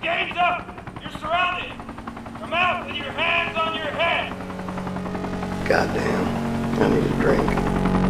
Gaze up! You're surrounded! Come out with your hands on your head! Goddamn, I need a drink.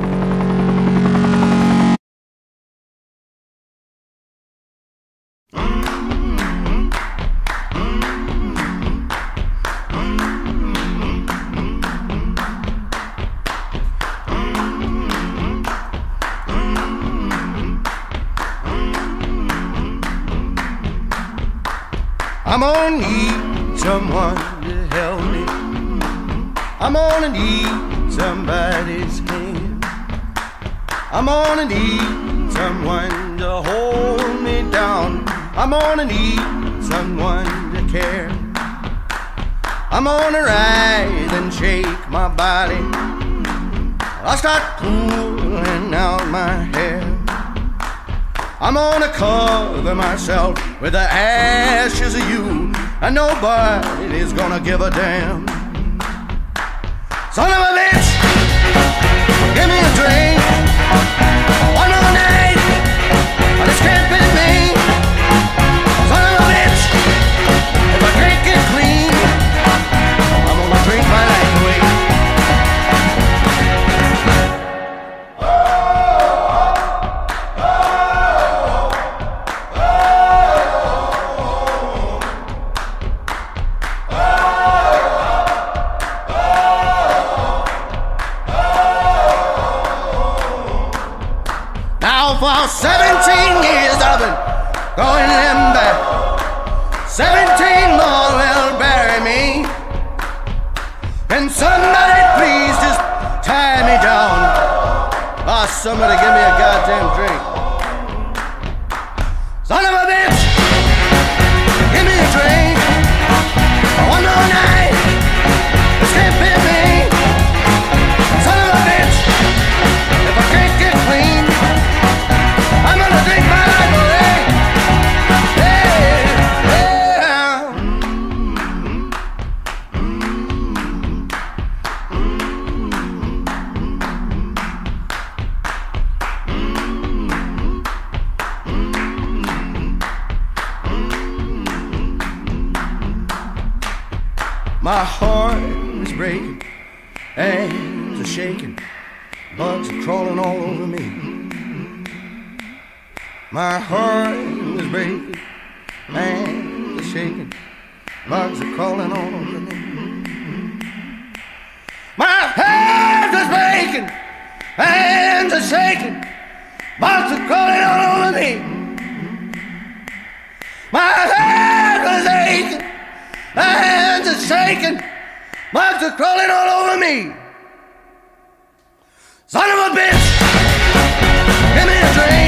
I'm gonna need someone to help me. I'm gonna need somebody's hand. I'm gonna need someone to hold me down. I'm gonna need someone to care. I'm gonna rise and shake my body. I'll start pulling out my hair. I'm gonna cover myself with the ashes of you, and nobody's gonna give a damn. Son of a bitch, give me a drink. One more night, but this can't be me. Son of a bitch, if I drink it clean, I'm gonna drink my life away. For 17 years I've been going them back. 17 more will bury me. Can somebody please just tie me down? Oh, somebody give me a goddamn drink. Son of a bitch, give me a drink. One more night, this can't be me. Son of a bitch, if I can't get clean, I'm gonna drink my life away. Yeah, yeah. My heart is breaking, hands are shaking, bugs are crawling all over me. My heart is breaking, hands are shaking, bugs are crawling all over me. My heart is breaking, hands are shaking, bugs are crawling all over me. My heart is aching, hands are shaking, bugs are crawling all over me. Son of a bitch, give me a drink.